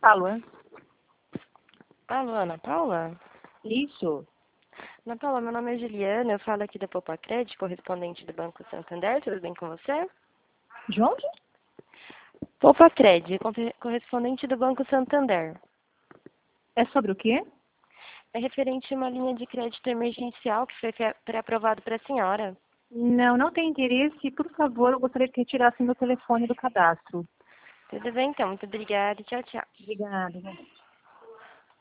Alô? Alô, Ana Paula? Isso. Ana Paula, meu nome é Juliana, eu falo aqui da Poupacred, correspondente do Banco Santander, tudo bem com você? De onde? Poupacred, correspondente do Banco Santander. É sobre o quê? É referente a uma linha de crédito emergencial que foi pré-aprovado para a senhora. Não tem interesse. Por favor, eu gostaria que retirasse meu telefone do cadastro. Tudo bem, então. Muito obrigada. Tchau, tchau. Obrigada.